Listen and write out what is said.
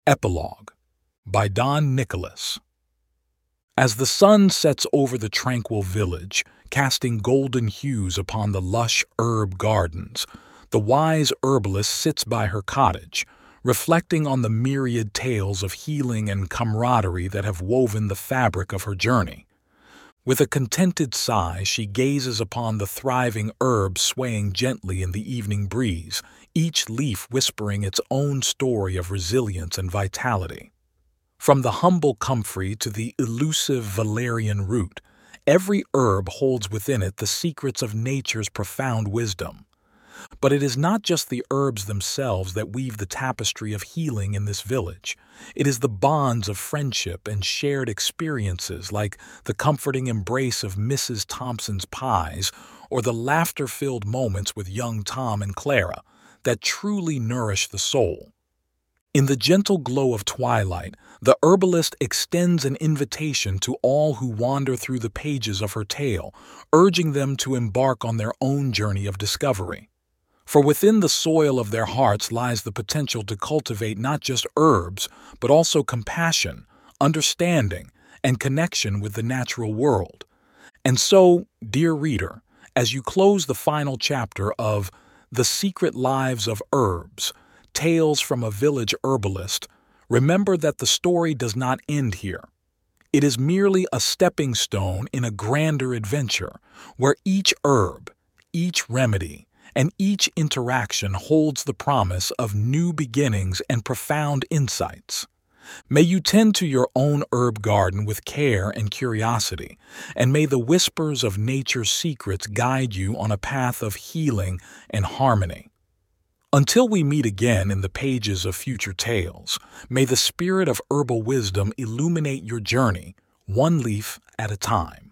Epilogue by Don Nicholas. As the sun sets over the tranquil village, casting golden hues upon the lush herb gardens, the wise herbalist sits by her cottage, reflecting on the myriad tales of healing and camaraderie that have woven the fabric of her journey. With a contented sigh, she gazes upon the thriving herbs swaying gently in the evening breeze, each leaf whispering its own story of resilience and vitality. From the humble comfrey to the elusive valerian root, every herb holds within it the secrets of nature's profound wisdom. But it is not just the herbs themselves that weave the tapestry of healing in this village. It is the bonds of friendship and shared experiences, like the comforting embrace of Mrs. Thompson's pies or the laughter-filled moments with young Tom and Clara, that truly nourish the soul. In the gentle glow of twilight, the herbalist extends an invitation to all who wander through the pages of her tale, urging them to embark on their own journey of discovery. For within the soil of their hearts lies the potential to cultivate not just herbs, but also compassion, understanding, and connection with the natural world. And so, dear reader, as you close the final chapter of The Secret Lives of Herbs, Tales from a Village Herbalist, remember that the story does not end here. It is merely a stepping stone in a grander adventure, where each herb, each remedy, and each interaction holds the promise of new beginnings and profound insights. May you tend to your own herb garden with care and curiosity, and may the whispers of nature's secrets guide you on a path of healing and harmony. Until we meet again in the pages of future tales, may the spirit of herbal wisdom illuminate your journey, one leaf at a time.